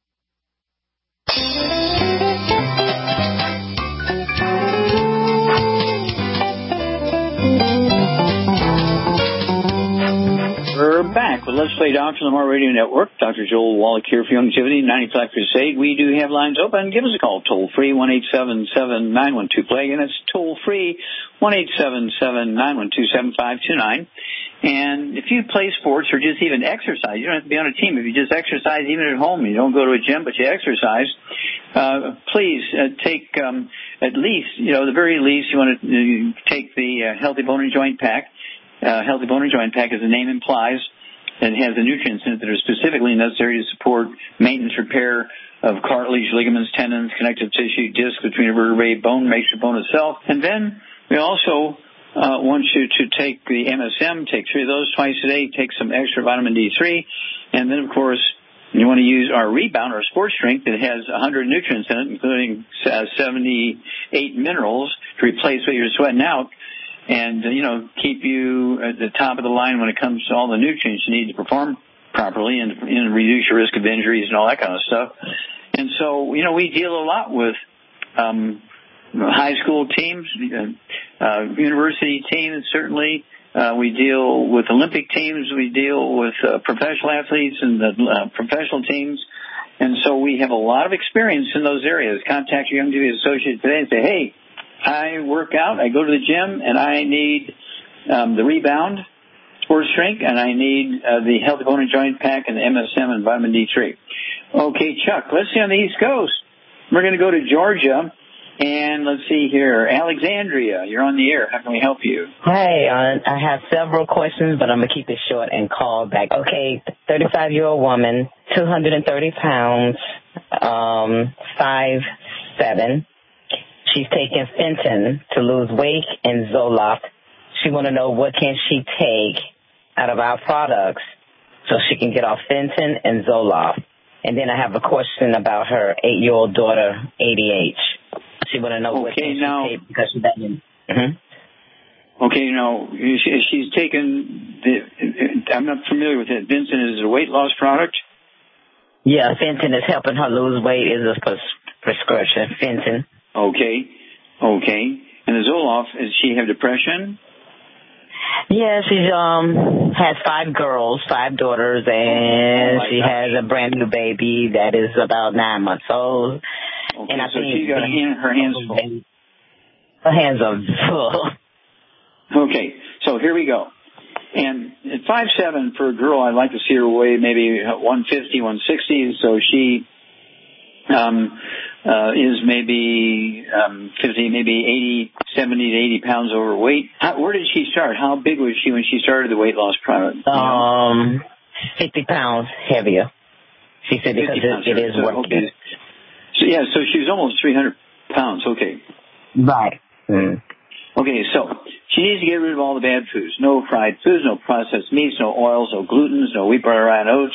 Speaker 3: We're back with Let's Play Doctor Lamar Radio Network. Doctor Joel Wallach here for Youngevity, ninety-five Crusade. We do have lines open. Give us a call, toll free, one eight seven seven, nine one two, play. And it's toll free, one eight seven seven, nine one two, seven five two nine. And if you play sports or just even exercise, you don't have to be on a team. If you just exercise even at home, you don't go to a gym, but you exercise, uh, please uh, take um, at least, you know, the very least, you want to uh, take the uh, Healthy Bone and Joint Pack. Uh, Healthy Bone and Joint Pack, as the name implies, and has the nutrients in it that are specifically necessary to support maintenance, repair of cartilage, ligaments, tendons, connective tissue, disc between a vertebrae, bone, makes the bone itself. And then we also uh, want you to take the M S M, take three of those twice a day, take some extra vitamin D three, and then, of course, you want to use our Rebound, our sports drink, that has one hundred nutrients in it, including uh, seventy-eight minerals to replace what you're sweating out. And, you know, keep you at the top of the line when it comes to all the nutrients you need to perform properly and, and reduce your risk of injuries and all that kind of stuff. And so, you know, we deal a lot with um, high school teams, uh, university teams, certainly. Uh, we deal with Olympic teams. We deal with uh, professional athletes and the uh, professional teams. And so we have a lot of experience in those areas. Contact your Young Duty associate today and say, hey, I work out, I go to the gym, and I need um, the Rebound sports drink, and I need uh, the Healthy Bone and Joint Pack and the M S M and vitamin D three. Okay, Chuck, let's see on the East Coast. We're going to go to Georgia, and let's see here. Alexandria, you're on the air. How can we help you?
Speaker 18: Hi, uh, I have several questions, but I'm going to keep it short and call back. Okay, thirty-five-year-old woman, two hundred thirty pounds, um, five seven. She's taking Fenton to lose weight and Zoloft. She want to know what can she take out of our products so she can get off Fenton and Zoloft. And then I have a question about her eight-year-old daughter, A D H. She want to know okay, what can now, she take because she doesn't. Mm-hmm.
Speaker 3: Okay, now, she, she's taken, the, I'm not familiar with it. Fenton is a weight loss product?
Speaker 18: Yeah, Fenton is helping her lose weight. Is a pres- prescription, Fenton.
Speaker 3: Okay, okay. And the Zoloft, does she have depression?
Speaker 18: Yeah, she um has five girls, five daughters, and oh she gosh. has a brand new baby that is about nine months old.
Speaker 3: Okay,
Speaker 18: and I
Speaker 3: so
Speaker 18: think
Speaker 3: she's got hand, her hands full.
Speaker 18: Her hands are full.
Speaker 3: Okay, so here we go. And at five seven for a girl, I'd like to see her weigh maybe one fifty, one sixty, so she um uh is maybe um fifty, maybe eighty, seventy to eighty pounds overweight. How, where did she start? How big was she when she started the weight loss product?
Speaker 18: Um, fifty pounds heavier. She said because it, it is
Speaker 3: so,
Speaker 18: working.
Speaker 3: Okay. So yeah, so she was almost three hundred pounds. Okay.
Speaker 18: Right. Mm.
Speaker 3: Okay, so she needs to get rid of all the bad foods. No fried foods, no processed meats, no oils, no glutens, no wheat, butter, rye, and oats,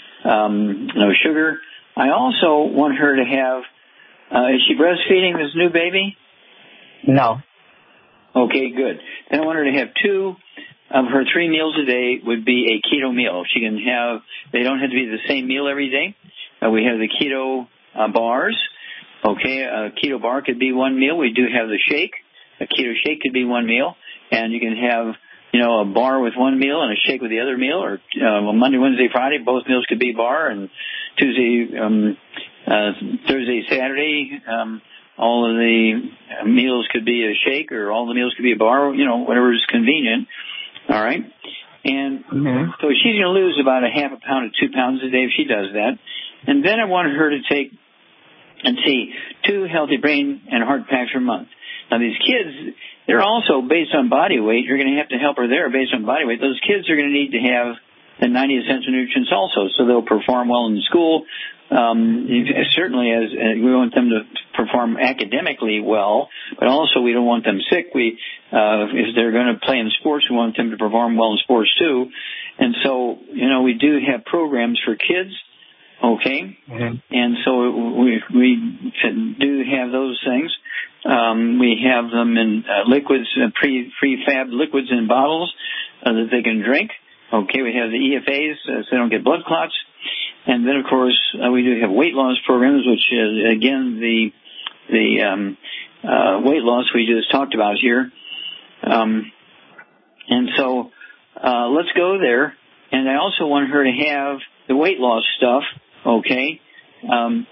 Speaker 3: um, no sugar. I also want her to have, uh, is she breastfeeding this new baby?
Speaker 18: No.
Speaker 3: Okay, good. Then I want her to have two of her three meals a day would be a keto meal. She can have, they don't have to be the same meal every day. Uh, we have the keto uh, bars. Okay, a keto bar could be one meal. We do have the shake. A keto shake could be one meal. And you can have, you know, a bar with one meal and a shake with the other meal, or uh, Monday, Wednesday, Friday, both meals could be bar, and Tuesday, um, uh, Thursday, Saturday, um, all of the meals could be a shake, or all the meals could be a bar, you know, whatever is convenient. All right? And mm-hmm. so she's going to lose about a half a pound to two pounds a day if she does that. And then I want her to take, and see, two healthy brain and heart packs per month. Now, these kids, they're also based on body weight. You're going to have to help her there based on body weight. Those kids are going to need to have the ninety essential nutrients also, so they'll perform well in school. Um, certainly, as uh, we want them to perform academically well, but also we don't want them sick. We, uh, if they're going to play in sports, we want them to perform well in sports too. And so, you know, we do have programs for kids. Okay, mm-hmm. And so we we do have those things. Um, we have them in uh, liquids, uh, pre prefab liquids in bottles uh, that they can drink. Okay, we have the E F As uh, so they don't get blood clots, and then of course uh, we do have weight loss programs, which is again the the um, uh, weight loss we just talked about here. Um, and so uh, let's go there. And I also want her to have the weight loss stuff. Okay, um,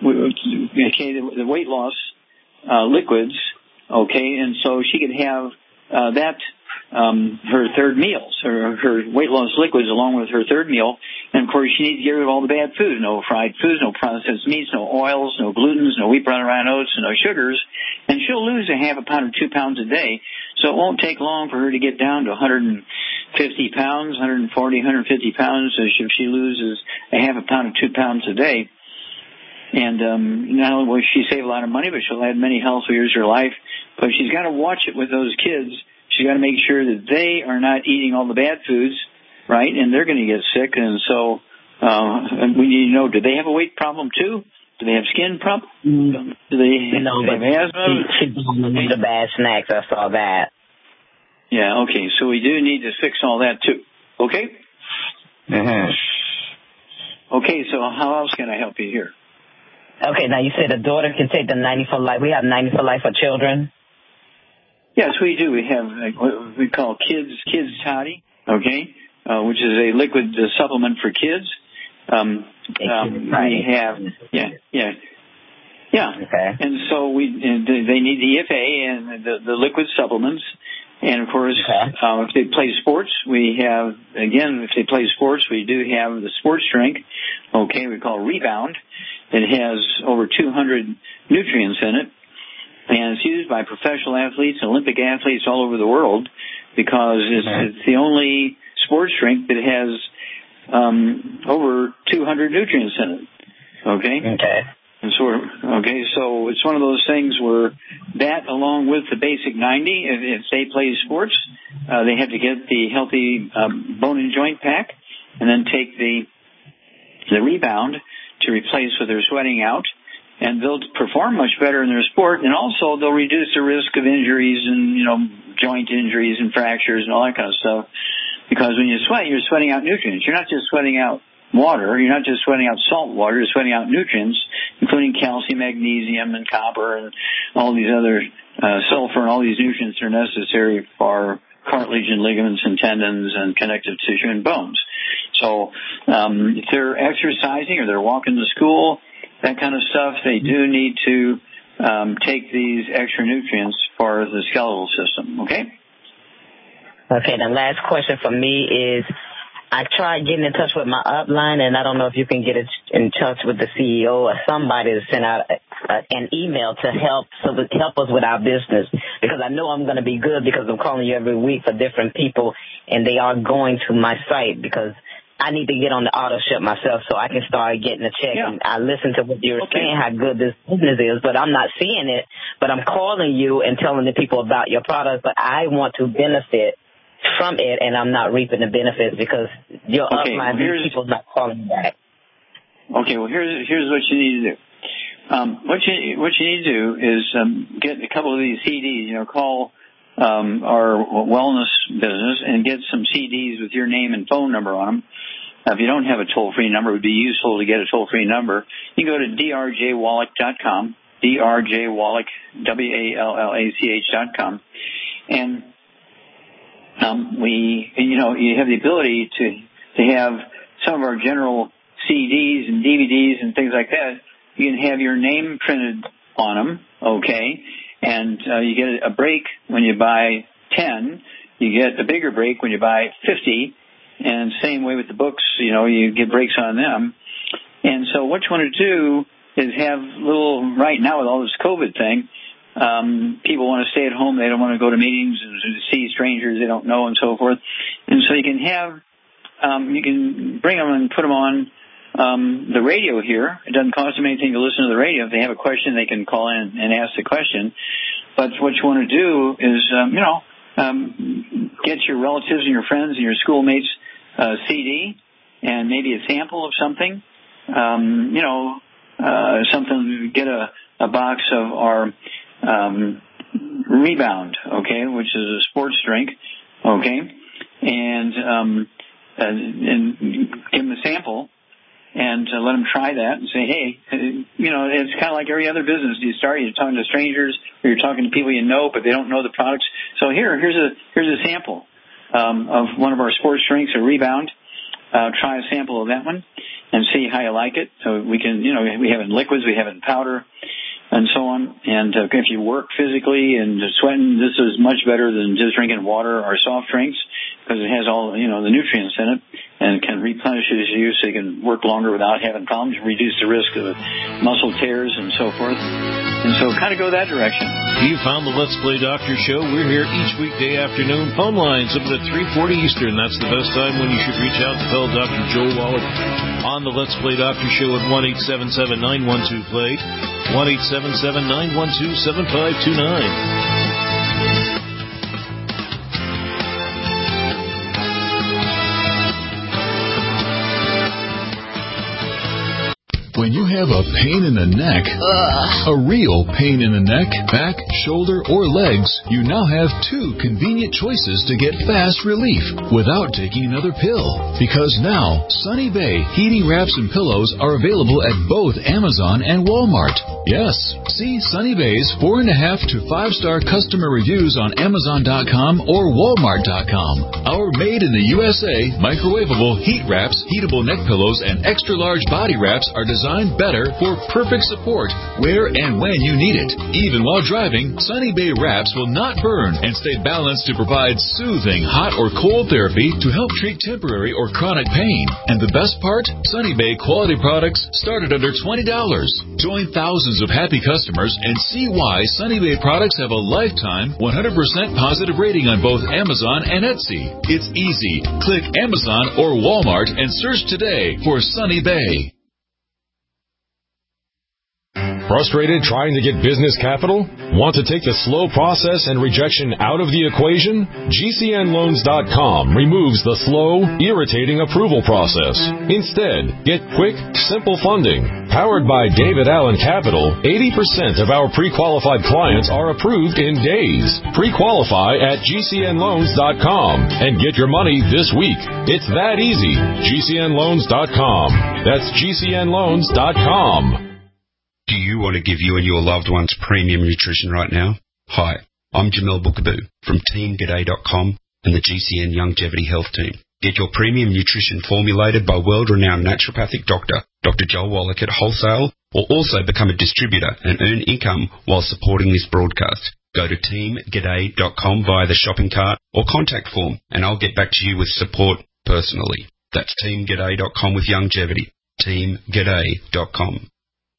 Speaker 3: okay, the, the weight loss uh, liquids. Okay, and so she could have uh, that um, her third meals, or her weight loss liquids, along with her third meal. And, of course, you need to get rid of all the bad food. No fried foods, no processed meats, no oils, no glutens, no wheat, brown, rye oats, no sugars. And she'll lose a half a pound or two pounds a day. So it won't take long for her to get down to one hundred fifty pounds, one forty, one fifty pounds if she loses a half a pound or two pounds a day. And um, not only will she save a lot of money, but she'll add many healthy years to her life. But she's got to watch it with those kids. She's got to make sure that they are not eating all the bad foods, right? And they're going to get sick. And so uh, we need to know, do they have a weight problem too? Do they have skin problems?
Speaker 18: Mm.
Speaker 3: Do they,
Speaker 18: no,
Speaker 3: do they have asthma?
Speaker 18: She, she doesn't eat the bad snacks. I saw that.
Speaker 3: Yeah, okay. So we do need to fix all that too. Okay?
Speaker 18: Mm-hmm.
Speaker 3: Okay, so how else can I help you here?
Speaker 18: Okay, now you said a daughter can take the ninety for life. We have ninety for life for children?
Speaker 3: Yes, we do. We have like, what we call kids kids toddy, okay, uh, which is a liquid uh, supplement for kids. Um, um, we have, yeah, yeah, yeah.
Speaker 18: Okay.
Speaker 3: And so we and they need the F A and the, the liquid supplements. And, of course, okay. uh, if they play sports, we have, again, if they play sports, we do have the sports drink, okay, we call Rebound. It has over two hundred nutrients in it, and it's used by professional athletes and Olympic athletes all over the world because it's, okay. it's the only sports drink that has um, over two hundred nutrients in it, okay?
Speaker 18: Okay.
Speaker 3: And so, okay, so it's one of those things where that, along with the basic ninety, if, if they play sports, uh, they have to get the healthy um, bone and joint pack, and then take the the Rebound to replace what they're sweating out, and they'll perform much better in their sport, and also they'll reduce the risk of injuries and, you know, joint injuries and fractures and all that kind of stuff. Because when you sweat, you're sweating out nutrients. You're not just sweating out water. You're not just sweating out salt water. You're sweating out nutrients, including calcium, magnesium, and copper, and all these other uh, sulfur, and all these nutrients are necessary for cartilage and ligaments and tendons and connective tissue and bones. So um, if they're exercising or they're walking to school, that kind of stuff, they do need to um, take these extra nutrients for the skeletal system, okay?
Speaker 18: Okay, the last question for me is, I tried getting in touch with my upline, and I don't know if you can get in touch with the C E O or somebody to send out a, a, an email to help so that help us with our business, because I know I'm going to be good because I'm calling you every week for different people, and they are going to my site because I need to get on the auto ship myself so I can start getting a check. Yeah. And I listen to what you're okay. saying, how good this business is, but I'm not seeing it. But I'm calling you and telling the people about your product, but I want to benefit from it, and I'm not reaping the benefits because your
Speaker 3: okay,
Speaker 18: upline,
Speaker 3: well,
Speaker 18: these people's not calling you back.
Speaker 3: Okay, well, here's here's what you need to do. Um, what you what you need to do is um, get a couple of these C Ds. You know, call um, our wellness business and get some C Ds with your name and phone number on them. Uh, if you don't have a toll-free number, it would be useful to get a toll-free number. You can go to d r j wallach dot com, d r j wallach, W A L L A C H dot com, and Um, we, you know, you have the ability to to have some of our general C Ds and D V Ds and things like that. You can have your name printed on them, okay, and uh, you get a break when you buy ten. You get a bigger break when you buy fifty, and same way with the books. You know, you get breaks on them. And so what you want to do is have little, right now with all this COVID thing, Um, people want to stay at home. They don't want to go to meetings and see strangers they don't know and so forth. And so you can have, um, you can bring them and put them on um, the radio here. It doesn't cost them anything to listen to the radio. If they have a question, they can call in and ask the question. But what you want to do is, um, you know, um, get your relatives and your friends and your schoolmates uh, C D and maybe a sample of something. Um, you know, uh, something. Get a, a box of our Um, Rebound, okay, which is a sports drink, okay, and um, uh, and give them a sample and uh, let them try that and say, hey, you know, it's kind of like every other business. You start, you're talking to strangers, or you're talking to people you know, but they don't know the products. So here, here's a here's a sample um, of one of our sports drinks, a Rebound. Uh, try a sample of that one and see how you like it. So we can, you know, we have it in liquids, we have it in powder, and so on. And uh, if you work physically and sweating, this is much better than just drinking water or soft drinks. because it has all, you know, the nutrients in it and can replenish it as you so you can work longer without having problems, reduce the risk of muscle tears and so forth. And so kind of go that direction.
Speaker 4: You found the Let's Play Doctor Show. We're here each weekday afternoon. Phone lines open at three forty Eastern. That's the best time when you should reach out to fellow Doctor Joel Wallach on the Let's Play Doctor Show at one eight seven seven, nine one two, play, one eight seven seven, nine one two, seven five two nine.
Speaker 1: When you have a pain in the neck, Ugh. a real pain in the neck, back, shoulder, or legs, you now have two convenient choices to get fast relief without taking another pill. Because now, Sunny Bay heating wraps and pillows are available at both Amazon and Walmart. Yes, see Sunny Bay's four and a half to five star customer reviews on Amazon dot com or Walmart dot com. Our made in the U S A microwavable heat wraps, heatable neck pillows, and extra large body wraps are designed better for perfect support where and when you need it. Even while driving, Sunny Bay wraps will not burn and stay balanced to provide soothing hot or cold therapy to help treat temporary or chronic pain. And the best part? Sunny Bay quality products start at under twenty dollars. Join thousands of happy customers and see why Sunny Bay products have a lifetime one hundred percent positive rating on both Amazon and Etsy. It's easy. Click Amazon or Walmart and search today for Sunny Bay.
Speaker 19: Frustrated trying to get business capital? Want to take the slow process and rejection out of the equation? G C N loans dot com removes the slow, irritating approval process. Instead, get quick, simple funding. Powered by David Allen Capital, eighty percent of our pre-qualified clients are approved in days. Pre-qualify at G C N loans dot com and get your money this week. It's that easy. G C N loans dot com. That's G C N loans dot com.
Speaker 20: Do you want to give you and your loved ones premium nutrition right now? Hi, I'm Jamel Bookaboo from Team G'day dot com and the G C N Longevity Health Team. Get your premium nutrition formulated by world-renowned naturopathic doctor, Doctor Joel Wallach at wholesale, or also become a distributor and earn income while supporting this broadcast. Go to Team G'day dot com via the shopping cart or contact form, and I'll get back to you with support personally. That's Team G'day dot com with longevity. Team G'day dot com.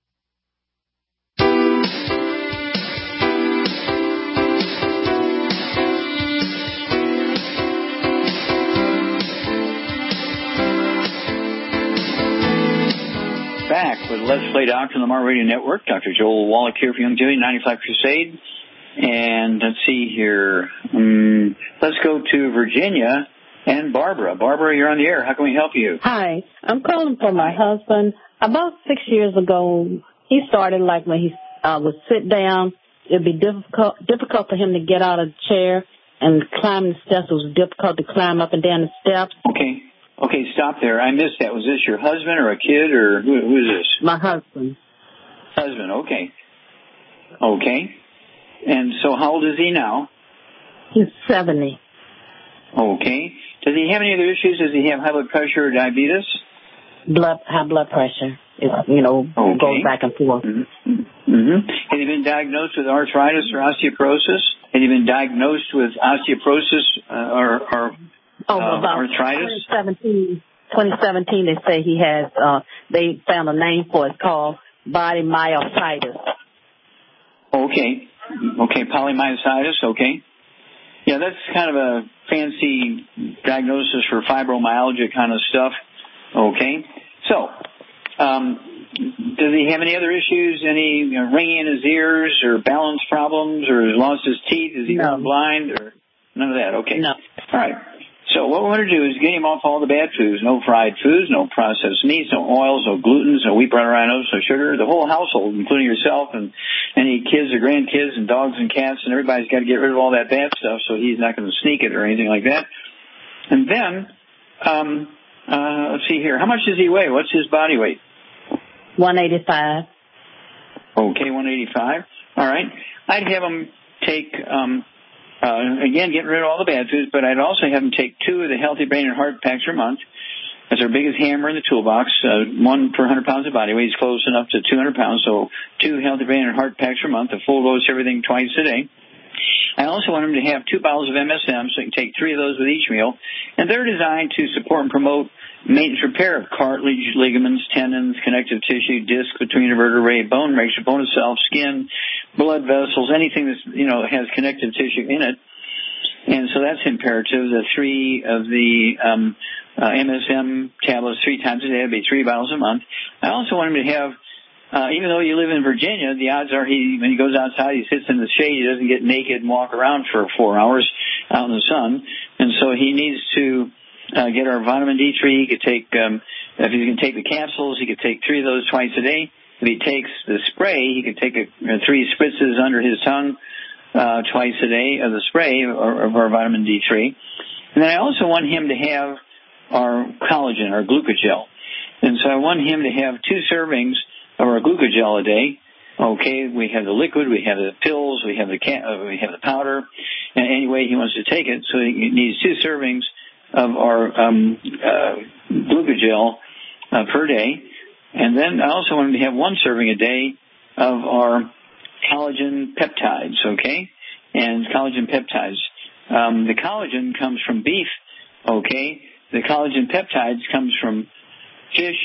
Speaker 3: Back with Let's Play Doctor on the Mar Radio Network. Doctor Joel Wallach here for Longevity ninety-five Crusade. And let's see here. Um, let's go to Virginia and Barbara. Barbara, you're on the air. How can we help you?
Speaker 21: Hi. I'm calling for my husband. About six years ago, he started like when he uh, would sit down, it would be difficult difficult for him to get out of the chair and climb the steps. It was difficult to climb up and down the steps.
Speaker 3: Okay. Okay, stop there. I missed that. Was this your husband or a kid or who, who is this?
Speaker 21: My husband.
Speaker 3: Husband, okay. Okay. And so how old is he now?
Speaker 21: He's seventy.
Speaker 3: Okay. Does he have any other issues? Does he have high blood pressure or diabetes?
Speaker 21: Blood, high blood pressure. It, you know, okay. Goes back and forth.
Speaker 3: Mm-hmm. Mm-hmm. Has he been diagnosed with arthritis or osteoporosis? Has he been diagnosed with osteoporosis uh, or... or
Speaker 21: Oh,
Speaker 3: uh,
Speaker 21: about
Speaker 3: arthritis?
Speaker 21: twenty seventeen, they say he has, uh, they found a name for it. It's called body myositis.
Speaker 3: Okay. Okay, polymyositis, okay. Yeah, that's kind of a fancy diagnosis for fibromyalgia kind of stuff. Okay. So, um, does he have any other issues, any you know, ringing in his ears or balance problems or has lost his teeth? Is he
Speaker 21: no.
Speaker 3: gone blind or none of that? Okay.
Speaker 21: No.
Speaker 3: All right. So what we want to do is get him off all the bad foods. No fried foods, no processed meats, no oils, no glutens, no wheat, bran, rhinos, no sugar. The whole household, including yourself and any kids or grandkids and dogs and cats, and everybody's got to get rid of all that bad stuff so he's not going to sneak it or anything like that. And then, um, uh, let's see here. How much does he weigh? What's his body weight?
Speaker 21: one eighty-five.
Speaker 3: Okay, one eighty-five. All right. I'd have him take... Um, Uh, again, getting rid of all the bad foods, but I'd also have them take two of the Healthy Brain and Heart packs per month. That's our biggest hammer in the toolbox, uh, one per one hundred pounds of body weight. He's close enough to two hundred pounds, so two Healthy Brain and Heart packs per month, a full dose everything twice a day. I also want him to have two bottles of M S M, so he can take three of those with each meal. And they're designed to support and promote maintenance repair of cartilage, ligaments, tendons, connective tissue, disc between the vertebrae, bone structure, bone itself, skin, blood vessels, anything that you know has connective tissue in it. And so that's imperative. The three of the um, uh, M S M tablets three times a day would be three bottles a month. I also want him to have, uh, even though you live in Virginia, the odds are he, when he goes outside, he sits in the shade, he doesn't get naked and walk around for four hours out in the sun. And so he needs to uh, get our vitamin D three. He could take, um, if he can take the capsules, he could take three of those twice a day. If he takes the spray, he could take a, uh, three spritzes under his tongue uh, twice a day of the spray or, of our vitamin D three. And then I also want him to have our collagen, our glucogel. And so I want him to have two servings of our glucogel a day. Okay, we have the liquid, we have the pills, we have the ca- uh, we have the powder, and any way he wants to take it. So he needs two servings of our um, uh, glucogel uh, per day. And then I also want him to have one serving a day of our collagen peptides, okay? And collagen peptides. Um, the collagen comes from beef, okay? The collagen peptides comes from fish,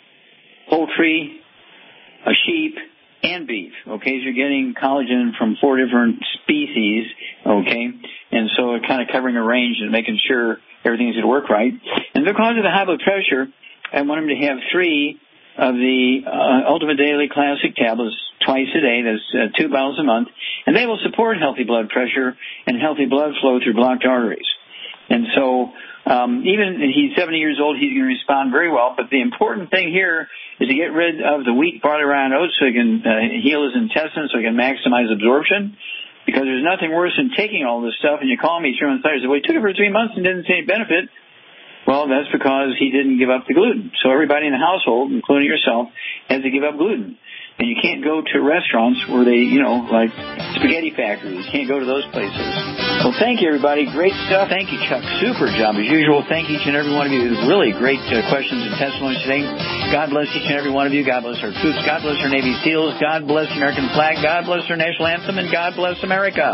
Speaker 3: poultry, a sheep, and beef, okay? So you're getting collagen from four different species, okay? And so it's kind of covering a range and making sure everything's going to work right. And because of the high blood pressure, I want him to have three of the uh, Ultimate Daily Classic tablets twice a day. That's uh, two bottles a month. And they will support healthy blood pressure and healthy blood flow through blocked arteries. And so um, even he's seventy years old, he's going to respond very well. But the important thing here is to get rid of the wheat, barley, rye, and oats so he can uh, heal his intestines, so he can maximize absorption. Because there's nothing worse than taking all this stuff, and you call me three months later and say, well, he took it for three months and didn't see any benefit. Well, that's because he didn't give up the gluten. So everybody in the household, including yourself, has to give up gluten. And you can't go to restaurants where they, you know, like spaghetti factories. You can't go to those places. Well, thank you, everybody. Great stuff. Thank you, Chuck. Super job, as usual. Thank each and every one of you. Really great uh, questions and testimonies today. God bless each and every one of you. God bless our troops. God bless our Navy SEALs. God bless the American flag. God bless our national anthem. And God bless America.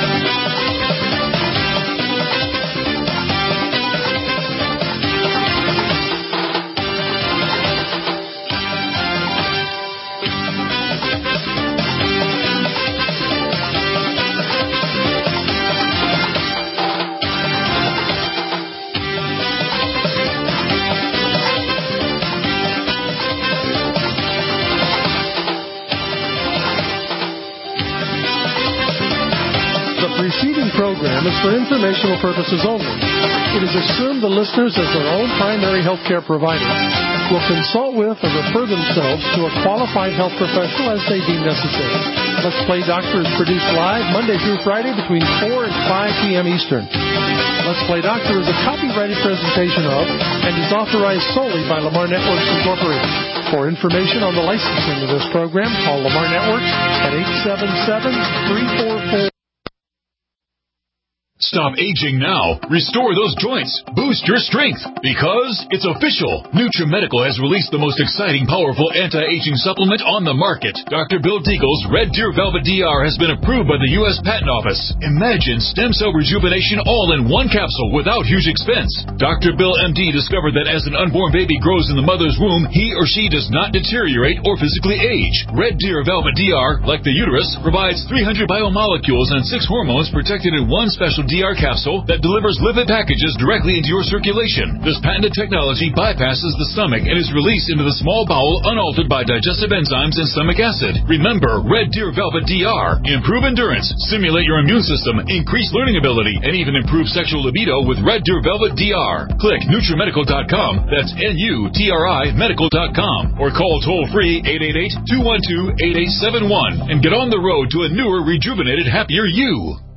Speaker 9: Program is for informational purposes only. It is assumed the listeners, as their own primary health care provider, will consult with or refer themselves to a qualified health professional as they deem necessary. Let's Play Doctor is produced live Monday through Friday between four and five p.m. Eastern. Let's Play Doctor is a copyrighted presentation of and is authorized solely by Lamar Networks Incorporated. For information on the licensing of this program, call Lamar Networks at eight seven seven, three four four.
Speaker 19: Stop aging now. Restore those joints. Boost your strength. Because it's official. NutriMedical has released the most exciting, powerful anti-aging supplement on the market. Doctor Bill Deagle's Red Deer Velvet D R has been approved by the U S Patent Office. Imagine stem cell rejuvenation all in one capsule without huge expense. Doctor Bill M D discovered that as an unborn baby grows in the mother's womb, he or she does not deteriorate or physically age. Red Deer Velvet D R, like the uterus, provides three hundred biomolecules and six hormones protected in one special D R capsule that delivers lipid packages directly into your circulation. This patented technology bypasses the stomach and is released into the small bowel unaltered by digestive enzymes and stomach acid. Remember, Red Deer Velvet D R. Improve endurance, stimulate your immune system, increase learning ability, and even improve sexual libido with Red Deer Velvet D R. Click NutriMedical dot com. That's N U T R I Medical dot com. Or call toll-free eight eight eight, two one two, eight eight seven one and get on the road to a newer, rejuvenated, happier you.